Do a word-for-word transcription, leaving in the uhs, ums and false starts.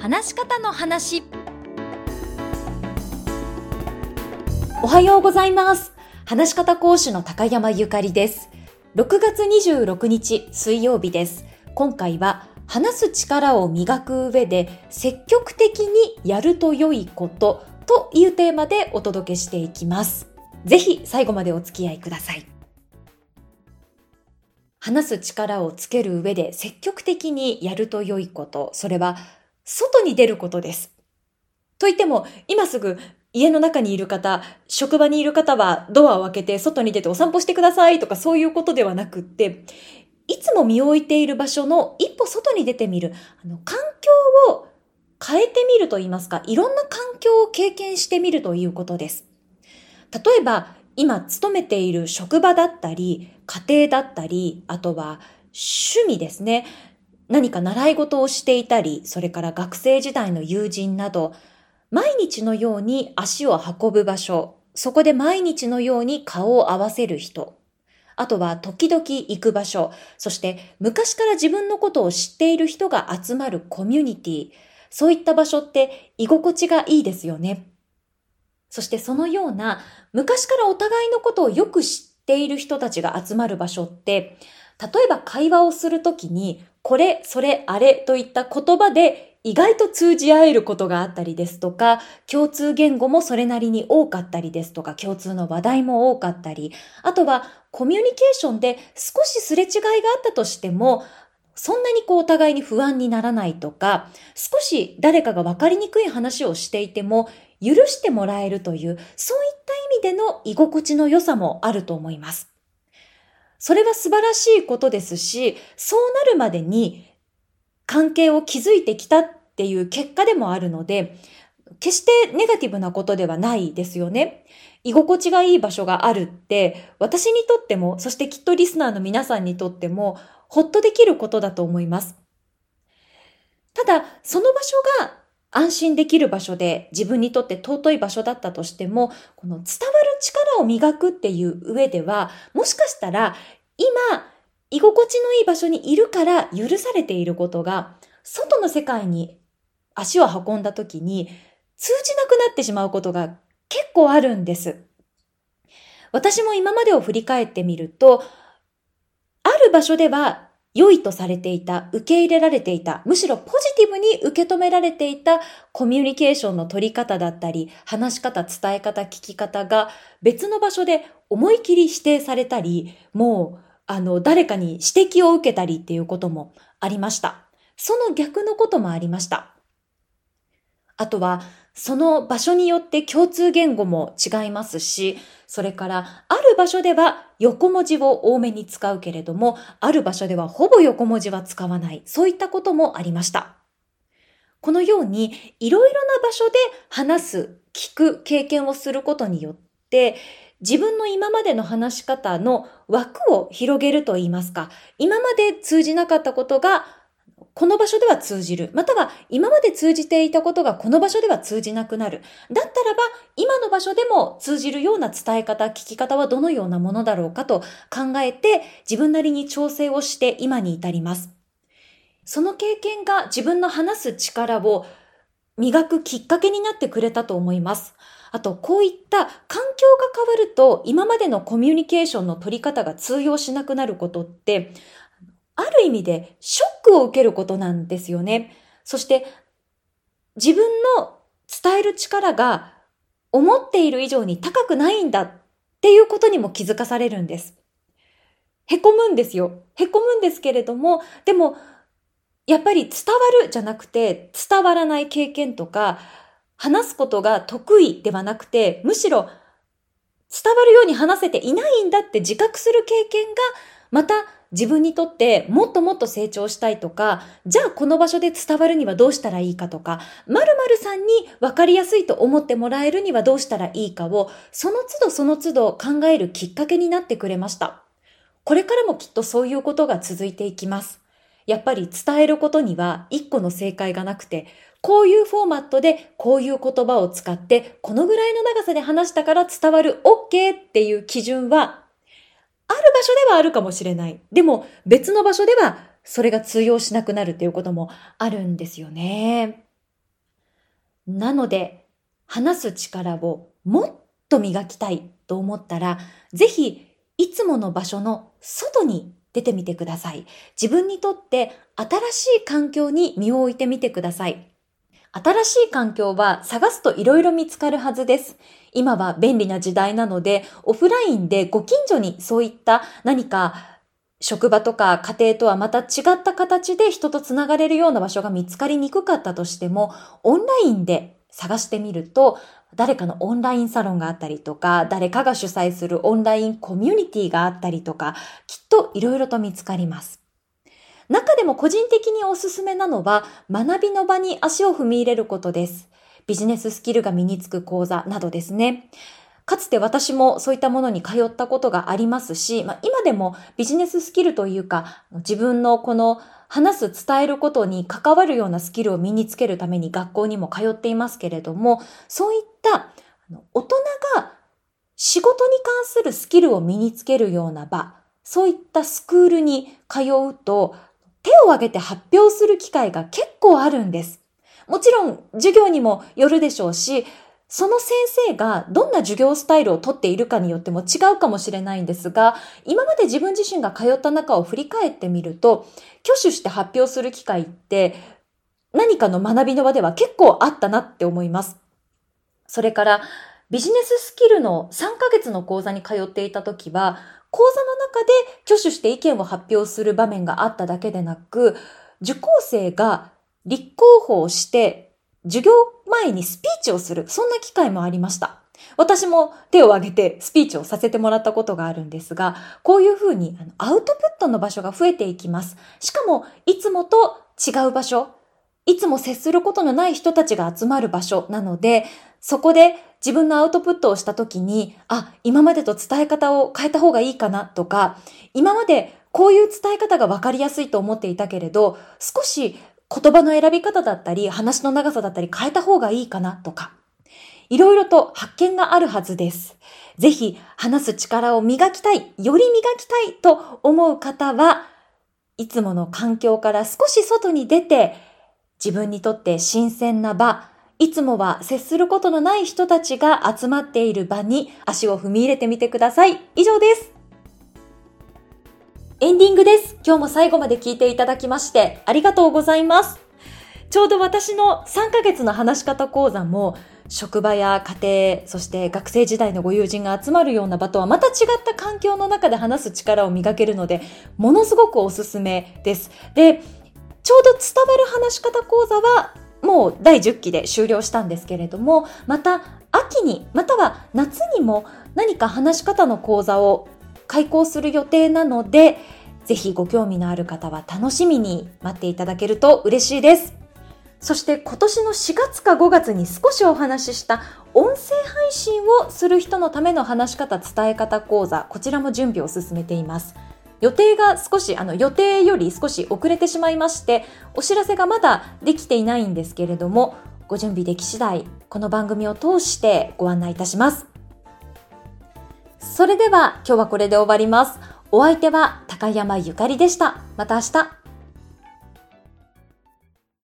話し方の話。 おはようございます。話し方講師の高山ゆかりです。ろくがつにじゅうろくにち水曜日です。今回は話す力を磨く上で積極的にやると良いことというテーマでお届けしていきます。ぜひ最後までお付き合いください。話す力をつける上で積極的にやると良いこと、それは外に出ることです。といっても、今すぐ家の中にいる方、職場にいる方はドアを開けて外に出てお散歩してくださいとかそういうことではなくって、いつも身を置いている場所の一歩外に出てみる、あの環境を変えてみるといいますか、いろんな環境を経験してみるということです。例えば、今勤めている職場だったり、家庭だったり、あとは趣味ですね。何か習い事をしていたり、それから学生時代の友人など、毎日のように足を運ぶ場所、そこで毎日のように顔を合わせる人、あとは時々行く場所、そして昔から自分のことを知っている人が集まるコミュニティ、そういった場所って居心地がいいですよね。そしてそのような昔からお互いのことをよく知っている人たちが集まる場所って、例えば会話をするときにこれ、それ、あれといった言葉で意外と通じ合えることがあったりですとか、共通言語もそれなりに多かったりですとか、共通の話題も多かったり、あとはコミュニケーションで少しすれ違いがあったとしても、そんなにこうお互いに不安にならないとか、少し誰かが分かりにくい話をしていても許してもらえるという、そういった意味での居心地の良さもあると思います。それは素晴らしいことですし、そうなるまでに関係を築いてきたっていう結果でもあるので、決してネガティブなことではないですよね。居心地がいい場所があるって、私にとっても、そしてきっとリスナーの皆さんにとっても、ほっとできることだと思います。ただ、その場所が安心できる場所で、自分にとって尊い場所だったとしても、この伝わる力を磨くっていう上では、もしかしたら、今、居心地のいい場所にいるから許されていることが、外の世界に足を運んだ時に通じなくなってしまうことが結構あるんです。私も今までを振り返ってみると、ある場所では良いとされていた、受け入れられていた、むしろポジティブに受け止められていたコミュニケーションの取り方だったり、話し方、伝え方、聞き方が別の場所で思い切り否定されたり、もうあの誰かに指摘を受けたりっていうこともありました。その逆のこともありました。あとは、その場所によって共通言語も違いますし、それからある場所では横文字を多めに使うけれども、ある場所ではほぼ横文字は使わない。そういったこともありました。このようにいろいろな場所で話す、聞く経験をすることによって、自分の今までの話し方の枠を広げるといいますか、今まで通じなかったことがこの場所では通じる。または今まで通じていたことがこの場所では通じなくなる。だったらば今の場所でも通じるような伝え方、聞き方はどのようなものだろうかと考えて自分なりに調整をして今に至ります。その経験が自分の話す力を磨くきっかけになってくれたと思います。あとこういった環境が変わると今までのコミュニケーションの取り方が通用しなくなることってある意味でショックを受けることなんですよね。そして自分の伝える力が思っている以上に高くないんだっていうことにも気づかされるんです。へこむんですよ。へこむんですけれども、でもやっぱり伝わるじゃなくて伝わらない経験とか話すことが得意ではなくてむしろ伝わるように話せていないんだって自覚する経験がまた自分にとってもっともっと成長したいとか、じゃあこの場所で伝わるにはどうしたらいいかとか、〇〇さんに分かりやすいと思ってもらえるにはどうしたらいいかを、その都度その都度考えるきっかけになってくれました。これからもきっとそういうことが続いていきます。やっぱり伝えることには一個の正解がなくて、こういうフォーマットでこういう言葉を使ってこのぐらいの長さで話したから伝わる OK っていう基準はある場所ではあるかもしれない。でも別の場所ではそれが通用しなくなるっていうこともあるんですよね。 なので、話す力をもっと磨きたいと思ったら、ぜひいつもの場所の外に出てみてください。自分にとって新しい環境に身を置いてみてください。新しい環境は探すといろいろ見つかるはずです。今は便利な時代なので、オフラインでご近所にそういった何か職場とか家庭とはまた違った形で人とつながれるような場所が見つかりにくかったとしても、オンラインで探してみると、誰かのオンラインサロンがあったりとか、誰かが主催するオンラインコミュニティがあったりとか、きっといろいろと見つかります。中でも個人的におすすめなのは、学びの場に足を踏み入れることです。ビジネススキルが身につく講座などですね。かつて私もそういったものに通ったことがありますし、まあ、今でもビジネススキルというか、自分のこの話す、伝えることに関わるようなスキルを身につけるために学校にも通っていますけれども、そういった大人が仕事に関するスキルを身につけるような場、そういったスクールに通うと、手を挙げて発表する機会が結構あるんです。もちろん授業にもよるでしょうし、その先生がどんな授業スタイルをとっているかによっても違うかもしれないんですが、今まで自分自身が通った中を振り返ってみると、挙手して発表する機会って何かの学びの場では結構あったなって思います。それからビジネススキルのさんかげつの講座に通っていた時は、講座の中で挙手して意見を発表する場面があっただけでなく、受講生が立候補をして授業前にスピーチをする、そんな機会もありました。私も手を挙げてスピーチをさせてもらったことがあるんですが、こういうふうにアウトプットの場所が増えていきます。しかもいつもと違う場所、いつも接することのない人たちが集まる場所なので、そこで自分のアウトプットをしたときに、あ、今までと伝え方を変えた方がいいかなとか、今までこういう伝え方が分かりやすいと思っていたけれど、少し言葉の選び方だったり、話の長さだったり変えた方がいいかなとか、いろいろと発見があるはずです。ぜひ話す力を磨きたい、より磨きたいと思う方は、いつもの環境から少し外に出て、自分にとって新鮮な場、いつもは接することのない人たちが集まっている場に足を踏み入れてみてください。以上です。エンディングです。今日も最後まで聞いていただきましてありがとうございます。ちょうど私のさんかげつの話し方講座も職場や家庭、そして学生時代のご友人が集まるような場とはまた違った環境の中で話す力を磨けるので、ものすごくおすすめです。で、ちょうど伝わる話し方講座はもうだいじゅっきで終了したんですけれども、また秋にまたは夏にも何か話し方の講座を開講する予定なので、ぜひご興味のある方は楽しみに待っていただけると嬉しいです。そして今年のしがつかごがつに少しお話しした音声配信をする人のための話し方伝え方講座、こちらも準備を進めています。予定が少し、あの予定より少し遅れてしまいまして、お知らせがまだできていないんですけれども、ご準備でき次第、この番組を通してご案内いたします。それでは今日はこれで終わります。お相手は高山ゆかりでした。また明日。